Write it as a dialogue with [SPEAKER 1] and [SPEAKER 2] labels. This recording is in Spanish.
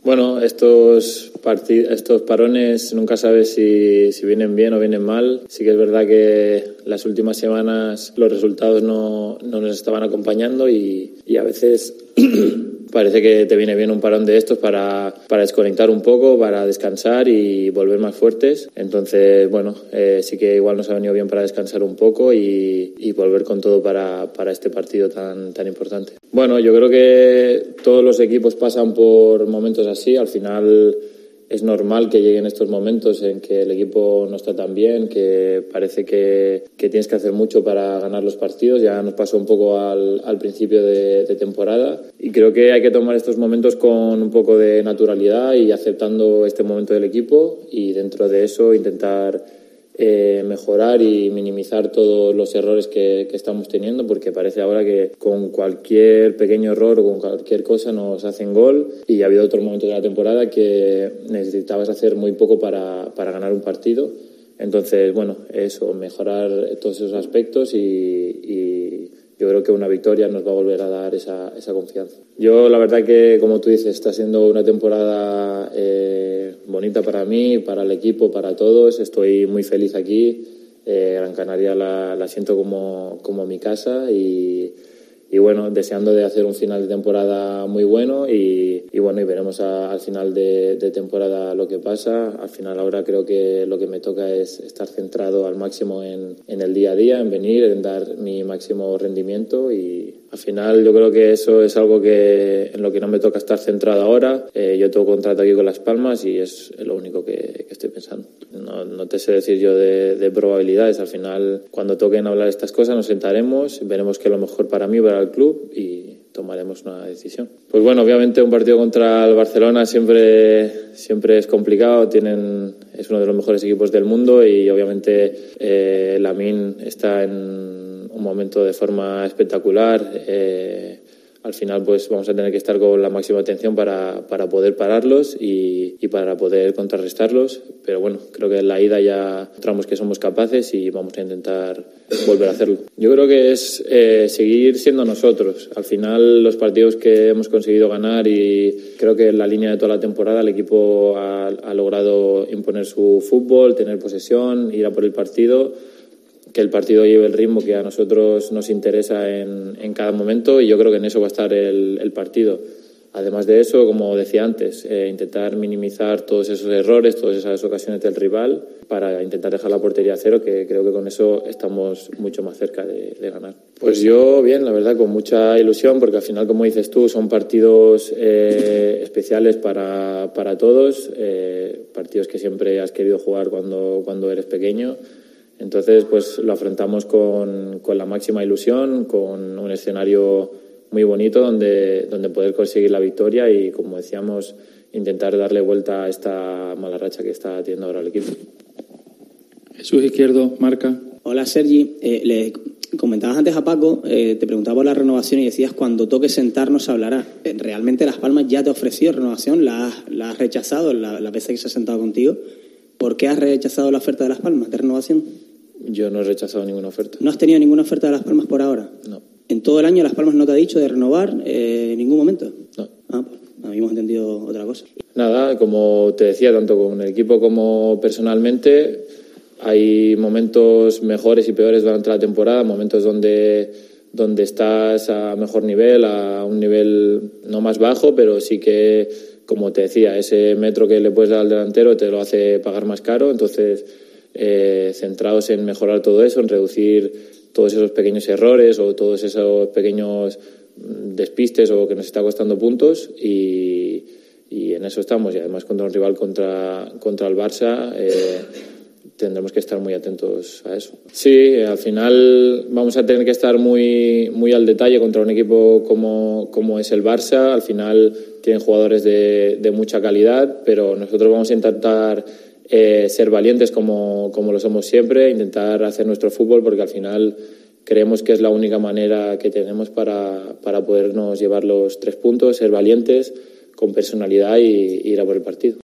[SPEAKER 1] Bueno, estos parones nunca sabes si vienen bien o vienen mal. Sí que es verdad que las últimas semanas los resultados no nos estaban acompañando y a veces parece que te viene bien un parón de estos para desconectar un poco, para descansar y volver más fuertes. Entonces, bueno, sí que igual nos ha venido bien para descansar un poco y volver con todo para este partido tan importante. Bueno, yo creo que todos los equipos pasan por momentos así. Al final es normal que lleguen estos momentos en que el equipo no está tan bien, que parece que tienes que hacer mucho para ganar los partidos. Ya nos pasó un poco al principio de temporada y creo que hay que tomar estos momentos con un poco de naturalidad y aceptando este momento del equipo y dentro de eso intentar mejorar y minimizar todos los errores que estamos teniendo, porque parece ahora que con cualquier pequeño error o con cualquier cosa nos hacen gol y ha habido otros momentos de la temporada que necesitabas hacer muy poco para ganar un partido. Entonces, bueno, eso, mejorar todos esos aspectos y yo creo que una victoria nos va a volver a dar esa confianza. Yo, la verdad que, como tú dices, está siendo una temporada bonita para mí, para el equipo, para todos. Estoy muy feliz aquí. Gran Canaria la siento como mi casa y bueno, deseando de hacer un final de temporada muy bueno y bueno, y veremos al final de temporada lo que pasa. Al final ahora creo que lo que me toca es estar centrado al máximo en el día a día, en venir, en dar mi máximo rendimiento y al final yo creo que eso es algo en lo que no me toca estar centrado ahora. Yo tengo contrato aquí con Las Palmas y es lo único que estoy pensando. No te sé decir yo de probabilidades. Al final, cuando toquen hablar estas cosas, nos sentaremos, veremos qué es lo mejor para mí, para el club y tomaremos una decisión. Pues bueno, obviamente un partido contra el Barcelona siempre es complicado. Es uno de los mejores equipos del mundo y obviamente Lamine está en un momento de forma espectacular. Al final pues vamos a tener que estar con la máxima atención para poder pararlos y para poder contrarrestarlos, pero bueno, creo que en la ida ya mostramos que somos capaces y vamos a intentar volver a hacerlo. Yo creo que es seguir siendo nosotros. Al final los partidos que hemos conseguido ganar y creo que en la línea de toda la temporada el equipo ha logrado imponer su fútbol, tener posesión, ir a por el partido, que el partido lleve el ritmo que a nosotros nos interesa en cada momento y yo creo que en eso va a estar el partido. Además de eso, como decía antes, intentar minimizar todos esos errores, todas esas ocasiones del rival para intentar dejar la portería a cero, que creo que con eso estamos mucho más cerca de ganar. Pues yo bien, la verdad, con mucha ilusión, porque al final, como dices tú, son partidos especiales para todos, partidos que siempre has querido jugar cuando eres pequeño. Entonces, pues lo afrontamos con la máxima ilusión, con un escenario muy bonito donde poder conseguir la victoria y, como decíamos, intentar darle vuelta a esta mala racha que está teniendo ahora el equipo.
[SPEAKER 2] Jesús Izquierdo, Marca.
[SPEAKER 3] Hola, Sergi. Le comentabas antes a Paco, te preguntaba por la renovación y decías cuando toque sentarnos se hablará. ¿Realmente Las Palmas ya te ha ofrecido renovación? ¿La has rechazado la vez que se ha sentado contigo? ¿Por qué has rechazado la oferta de Las Palmas de renovación?
[SPEAKER 1] Yo no he rechazado ninguna oferta.
[SPEAKER 3] ¿No has tenido ninguna oferta de Las Palmas por ahora?
[SPEAKER 1] No.
[SPEAKER 3] ¿En todo el año Las Palmas no te ha dicho de renovar en ningún momento?
[SPEAKER 1] No.
[SPEAKER 3] Pues habíamos entendido otra cosa.
[SPEAKER 1] Nada, como te decía, tanto con el equipo como personalmente, hay momentos mejores y peores durante la temporada, momentos donde estás a mejor nivel, a un nivel no más bajo, pero sí que, como te decía, ese metro que le puedes dar al delantero te lo hace pagar más caro. Entonces, centrados en mejorar todo eso, en reducir todos esos pequeños errores o todos esos pequeños despistes o que nos está costando puntos y en eso estamos. Y además contra un rival contra el Barça tendremos que estar muy atentos a eso. Sí, al final vamos a tener que estar muy, muy al detalle contra un equipo como es el Barça. Al final tienen jugadores de mucha calidad, pero nosotros vamos a intentar ser valientes como lo somos siempre, intentar hacer nuestro fútbol, porque al final creemos que es la única manera que tenemos para podernos llevar los 3 puntos, ser valientes, con personalidad y ir a por el partido.